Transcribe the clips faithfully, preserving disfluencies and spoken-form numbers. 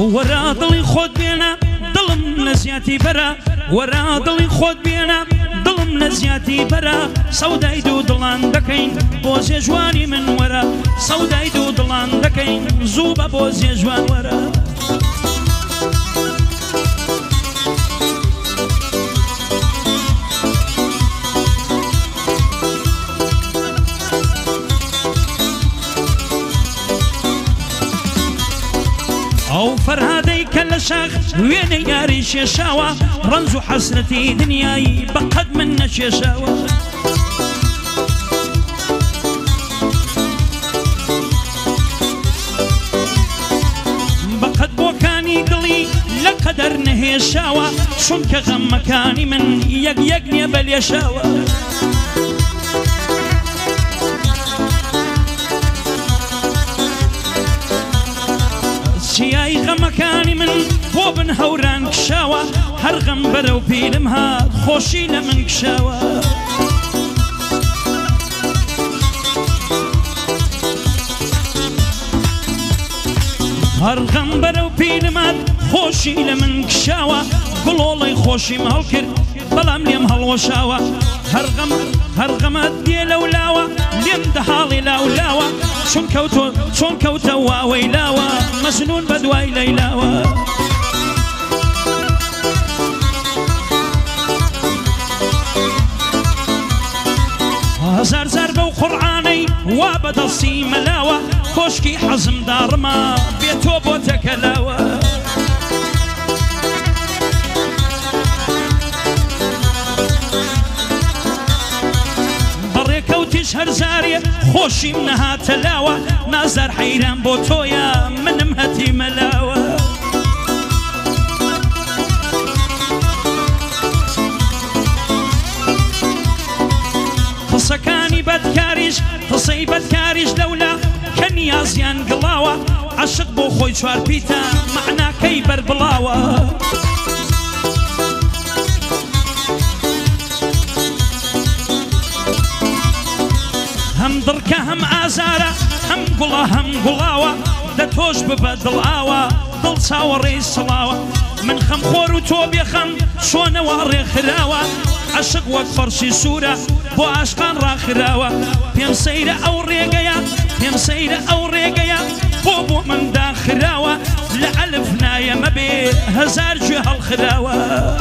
وەرا دڵی خۆت بێنە دڵم لە زیاتی بەرە وەرا دڵی خۆت بێنە دڵم لە زیاتی بەرە سەودای دوو دڵان دەکەین بۆ زێژوانی من وەرە سەودای دوو دڵان دەکەین زوو بە بۆ زێژوان وەرە ئەو فەرهادەی کە لە شاخ وێنەی یاری شێشاوە ڕەنج و حەسرەتی دنیایی بەقەد من نەچێشاوە بەقەد بۆکانی دڵی لە قەدەر نەهێشاوە چونکە غەمەکانی من یەک یەک نییە بەلێشاوە چیای غەمەکانی من بۆ بن هەوران کشاوە هەر غەم بەرەو پیرم هات خۆشی لە من کشاوە هەر غەم بەرەو پیرم هات خۆشی لە من کشاوە گڵۆڵەی خۆشیم هەڵکرد بەڵام لێم هەڵوەشاوە هەر غەم هەر غەمەت دێ لەولاوە لێم دەهاڵی لاولاوە چۆن کەوتۆ چۆن کەوتە واوەی لاوە مەجنون بە دوای لەیلاوە هەزار زار بەو قورعانەی وا بەدەستی مەلاوە کۆشکی حەزم داڕما بێتۆ بۆ تەکەلاوە بەڕێکەوتیش هەرزارێ خۆشیم نەهاتە لاوە نازار حەیران بۆ تۆیە منم هەتی مەلاوە قسەکانی بەدکاریش قسەی بەدکاریش لەولا کە نیازیان گڵاوە عاشق بۆ خۆی چوار پیتە معناکەی بەربڵاوە هەم دڕکە هەم ئازارە هەم گوڵە هەم گوڵاوە دە تۆش ببە دڵئاوە دڵ چاوەڕێی سڵاوە من خەم خۆر و تۆ بێخەم چۆنەوە ڕێکخراوە عاشق وەک فەرشی سوورە بۆ عاشقان ڕاخراوە پێم سەیرە ئەو ڕێگەیە پێم سەیرە ئەو ڕێگەیە بۆ بۆ من داخراوە لە ئەلف نایە مەبێ هەزار گوێ هەڵخراوە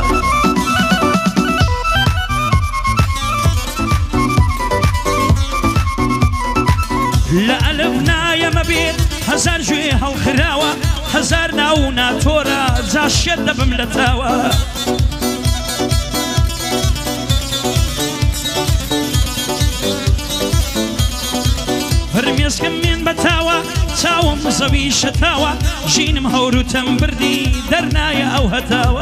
لە ئەلف نایە مەبێ هەزار گوێ هەڵخراوە هەزار ناو ناتۆرە جا شێت دەبم لە تاوە هەرمێسکم مێن بەتاوە چاوم زەوی شەتاوە ژینم هەور و تەمبردی دەرنایە ئەو هەتاوە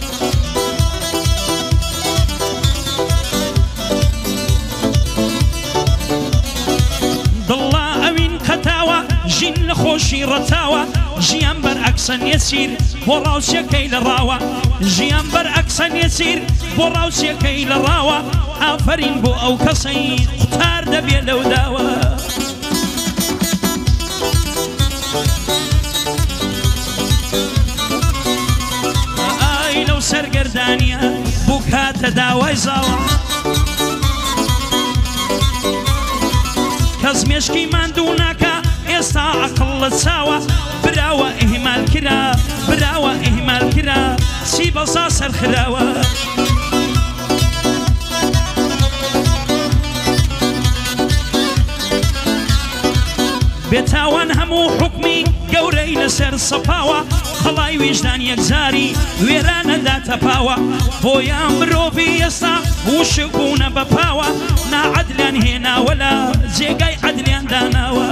دڵا ئەوین قەتاوە ژین لە خۆشی ڕەتاوە ژیان بەرعەکسە نێچیر بۆ ڕاوچیەکەی لە ڕاوە ژیان بەرعەکسە نێچیر بۆ ڕاوچیەکەی لە ڕاوە ئافەرین بۆ ئەو کەسەی قوتار دەبێ لەو داوە ئای لەو سەرگەردانیە بوو کاتە داوای زاوە کەس مێشکی ماندوو ناکە ئێستا عەقڵ لە چاوە براوە ئیهمال کرا براوە ئیهمال کرا چی بەسا سەرخراوە بێتاوان هەموو حوکمی گەورەی لەسەر سەپاوە خەڵای ویژدان یەکزاری وێرانەدا تەپاوە بۆیان مرۆڤی ئێستا وشک بوونە بەپاوە ناعەدلیان هێناوە لە جێگای عەدلیان داناوە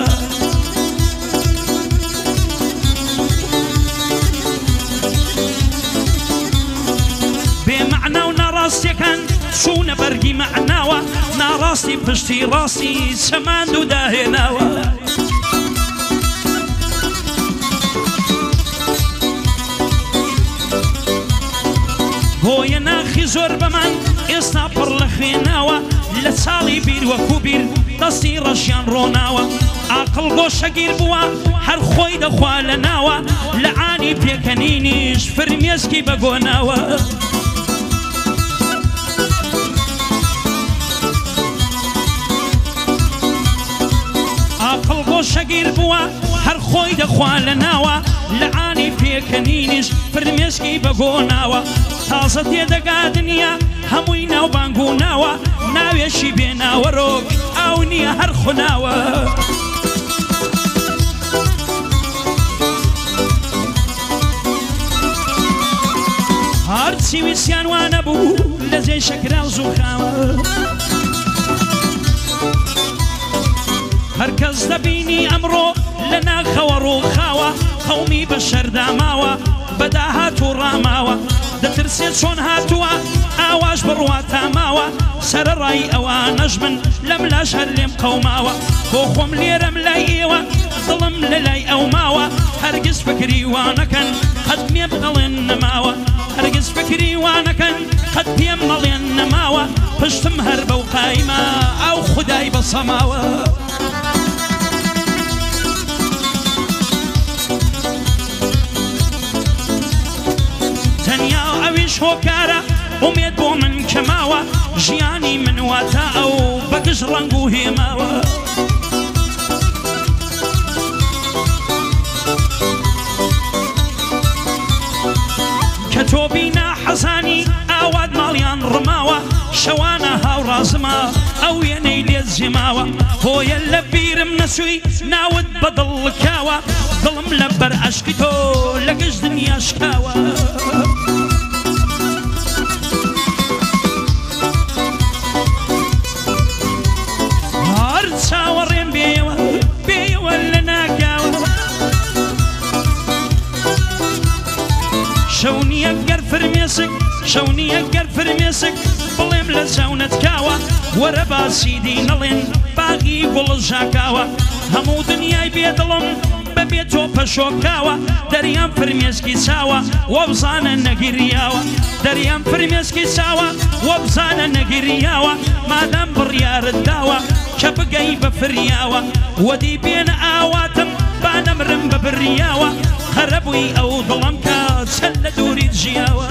بێمەعنا و ناڕاستیەکان چوونە بەرگی مەعناوە ناڕاستی پشتی ڕاستی چەماند و داهێناوە هۆیە ناخی زۆر بەمان ئێستا پڕ لە خوێناوە لە چاڵی بیر وەکو بیر دەستی ڕەشیان ڕۆناوە عاقڵ گۆشەگیر بووە هەر خۆی دەخوا لە ناوە لە عانی پێکەنینیش فرمێسکی بەگۆناوە عاقڵ گۆشەگیر بووە هەر خۆی دەخوا لە ناوە لە عانی پێکەنینیش فرمێسکی بەگۆناوە تازە تێدەگا دنیا هەمووی ناوبانگ و ناوە ناوێشی بێناوەڕۆک ئاو نییە هەر خوناوە هەرچی ویسیان وانە بوو لە جێی شەکرا و زووخاوە هەرکەس دەبینی ئەمڕۆ لە ناخەوە ڕووخاوە قەومی بە شەرداماوە بەداهات و ڕاماوە دەترسێت چۆن هاتووە ئاواش بڕوا تاماوە سەرڕای ئەوانەش من لەم لاش هەر لێم قەوماوە بۆ خۆم لێرەم لای ئێوە دڵم لە لای ئەو ماوە هەرگیز فکری وانەکەن قەت پێم دەڵێن نەماوە هەرگیز فکری وانەکەن قەت پێم دەڵێن نەماوە پشتم هەر بەو قایمە ئەو خودای بەسەماوە تەنیا ئەویش هۆکارە ئومێد بۆ من کەماوە ژیانی من واتە ئەو بەگژ ڕەنگ و هێماوە کە تۆ بینا حەزانی ئاوات ماڵیان ڕماوە شەوانە هاوڕازمە ئەو وێنەی لێت زێماوە هۆیە لە بیرم نەچووی ناوت بەدڵکاوە دڵم لە بەر عەشقی تۆ لە گشت دنیا شکاوە هەر چاوەڕێم بێیەوە بێیەوە لە ناگاوە شەونیە گەر فرمێسک شەونیە گەر فرمێسک بڵێم لە چاونت کاوە وەرە باسی دی نەڵێن باغی گوڵ ژاکاوە هەموو دنیای بێدڵم بەبێ تۆ پەشۆکاوە دەریان فرمێسکی چاوە وە بزانە نەگیریاوە دەریان فرمێسکی چاوە وە بزانە نەگیریاوە مادام بڕیارت داوە کە بگەی بە فریاوە وەدی بێنە ئاواتم با نەمرم بە بڕیاوە خەرە بووی ئەو دڵم کە چەند لە دووریت ژیاوە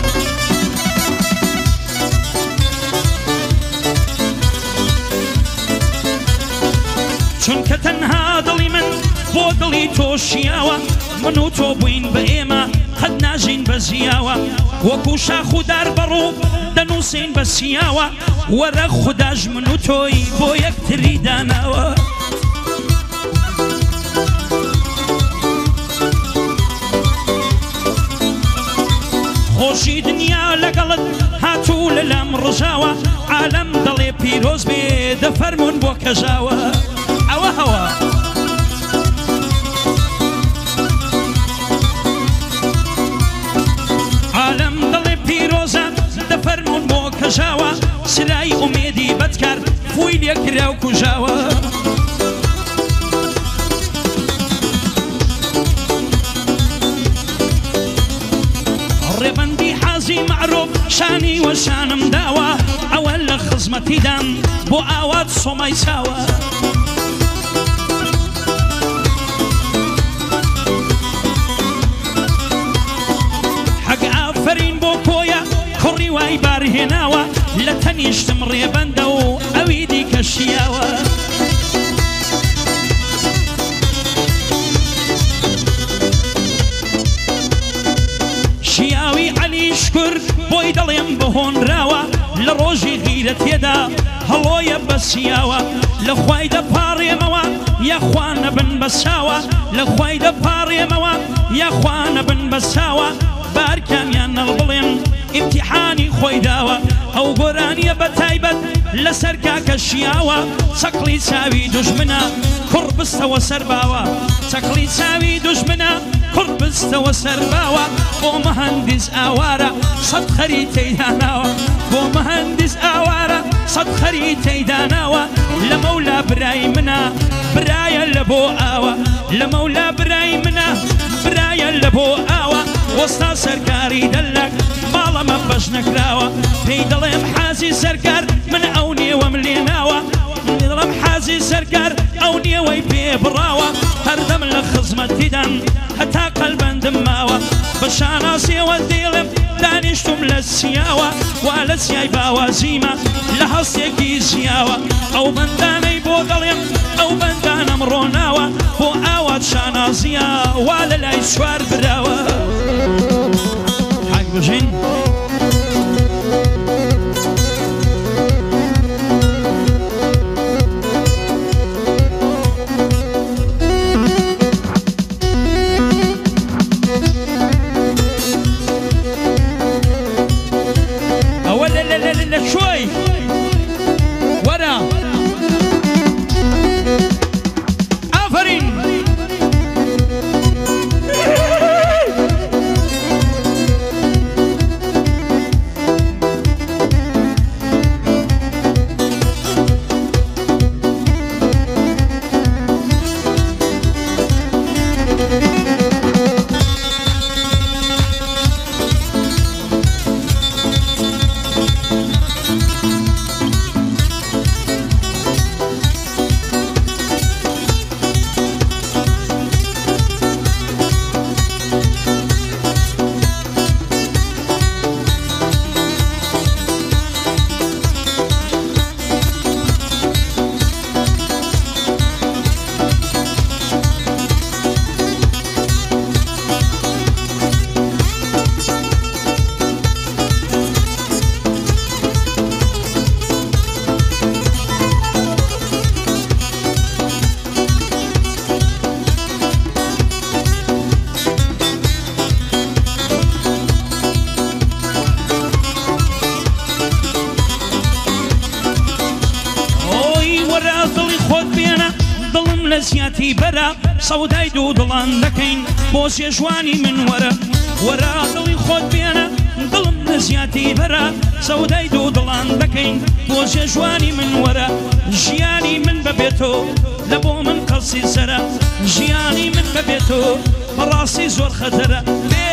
چونکە تەنها دڵی من بۆ دڵی تۆ شیاوە من و تۆ بووین بە ئێمە قەت ناژین بە زیاوە وەکو شاخ و دار بەڕوو دەنووسین بە سیاوە وەرە خوداش من و تۆی بۆ یەکتری داناوە خۆشی دنیا لەگەڵت هاتوو لە لام ڕژاوە عالەم دەڵێ پیرۆز بێ دەفەرمون بۆ کەژاوە ئەوە هەوە عالەم دەڵێ پیرۆزە دەفەرمون بۆ کەژاوە سلای ئومێدی بەدکار فوی لێکرا و کوژاوە ڕێبەندی حازی معروف شانی وەشانم داوە ئەوە لە خزمەتیدام بۆ ئاوات سۆمای چاوە حەگ ئافەرین بۆ کۆیە کوڕی وای بارهێناوە لە تەنیشتم ڕێبەندە و ئەوی دیکە شیاوە شیاوی عەلی شکر بۆی دەڵێم بەهۆنراوە لە ڕۆژی غیرە تێدا هەڵۆیە بەسیاوە لە خوای دەپاڕێمەوە یاخوا نەبن بەساوە لە خوای دەپاڕێمەوە یاخوا نەبن بەساوە بارکامیان نەڵ بڵێم ئیمتیحانی خۆی داوە ئەو گۆرانیە بە تایبەت لەسەر کاکە شیاوە چەقڵی چاوی دوژمنە کوڕ بستەوە سەر باوە چەقڵی چاوی دوژمنە کوڕ بستەوە سەر باوە بۆ مەهەندیس ئاوارە سەد خەری تەیداناوە بۆ مەهەندیس ئاوارە سەد خەری تەیداناوە لە مەولا برای منە برایە لە بۆ ئاوە لە مەولا برای منە برایە لە بۆ ئاوە وەستا سەرکاری دەلەک ماڵەمە بەش نەکراوە پێی دەڵێم حازی سەرکار من ئەو نێوەم لێناوە دڵم حازی قەرزی سەرکار ئەو نێوەی پێ بڕاوە هەردەم لە خزمەتیدان هەتا قەلبەندم ماوە بە شاناسیەوە دێڵم دانیشتم لە سیاوە وا لە سیای باوازیمە لە هەستێکی زیاوە ئەو بەندانەی بۆ دەڵێم ئەو بەندانەم ڕۆناوە بۆ ئاوات شانازیە وا لە لای سوار براوە حەق بژین شوي ورا آفرين لەزیاتی بەرە سەودای دوو دڵان دەکەین بۆ سێژوانی من وەرە وەرە دڵی خۆت بێنە دڵم لەزیاتی بەرە سەودای دوو دڵان دەکەین بۆ سێژوانی من وەرە ژیانی من بەبێتۆ لە بۆ من قەسی سەرە ژیانی من بەبێتۆ بەڕاستی زۆر خەتەرە